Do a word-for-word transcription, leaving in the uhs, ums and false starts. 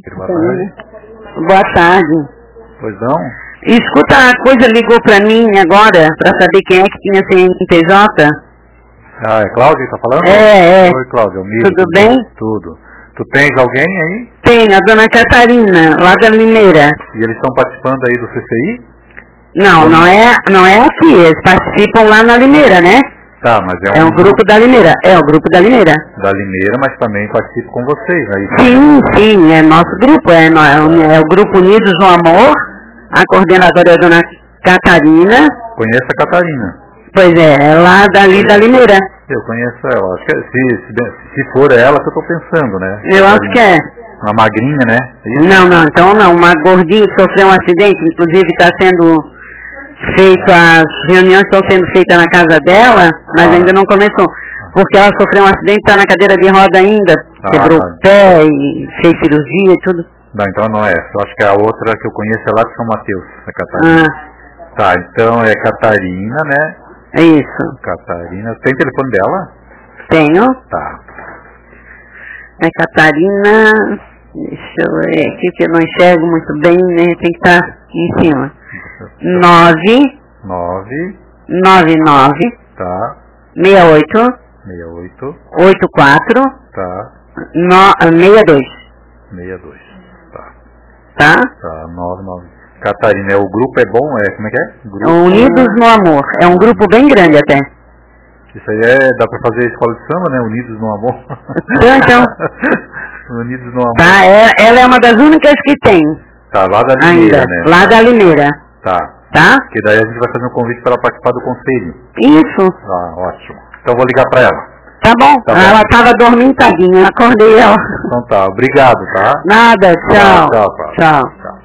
Boa tarde. Boa tarde. Pois não? Escuta, a coisa ligou pra mim agora, pra saber quem é que tinha C N P J. Ah, é Cláudia que tá falando? É, é. Oi, Cláudia, é o Miro, Tudo, tudo bem? Tudo. Tu tens alguém aí? Tem, a dona Catarina, lá da Limeira. E eles estão participando aí do C C I? Não, não é, não é aqui, eles participam lá na Limeira, né? Tá, mas é um, É um grupo da Limeira, é o grupo da Limeira. da Limeira, mas também participa com vocês aí. Sim, sim, é nosso grupo, é, no- é, o, é o grupo Unidos no Amor, a coordenadora é a dona Catarina, Conheço a Catarina. pois é, é lá dali da Limeira. Eu conheço ela. Acho que é- se, se, se for ela que eu tô pensando, né? Eu acho que é. Uma magrinha, né? Isso? Não, não, então não, uma gordinha que sofreu um acidente, inclusive está sendo feito, as reuniões estão sendo feitas na casa dela, mas Ah. ainda não começou. Porque ela sofreu um acidente, está na cadeira de roda ainda, Ah, quebrou tá. o pé e fez cirurgia e tudo. Não, então não é essa. Eu acho que a outra que eu conheço é lá de São Mateus, a Catarina. Ah, Tá, então é Catarina, né? é isso. Catarina. Tem telefone dela? Tenho. Tá. É Catarina, deixa eu ver aqui que eu não enxergo muito bem, né? Tem que estar em cima. nove nove, nove nove tá. seis oito sessenta e oito, oito quatro tá. seis dois, sessenta e dois, tá. tá? Tá, nove, nove. Catarina, é o grupo é bom? É, como é que é? Grupo... Unidos no Amor. É um grupo bem grande até. Isso aí é, dá pra fazer escola de samba, né? Unidos no amor. Então, então. Unidos no amor. Tá, é, ela é uma das únicas que tem Tá, lá da Limeira, ainda. né? Lá da Limeira. Tá. Tá? Que daí a gente vai fazer um convite para ela participar do conselho. Isso. Ah, ótimo. Então eu vou ligar pra ela. Tá bom. Tá bom. Ela tava dormindo, tadinha. Acordei ela. Então tá, obrigado, tá? Nada. Tchau. Tchau, tchau, tchau. Tchau. Tchau.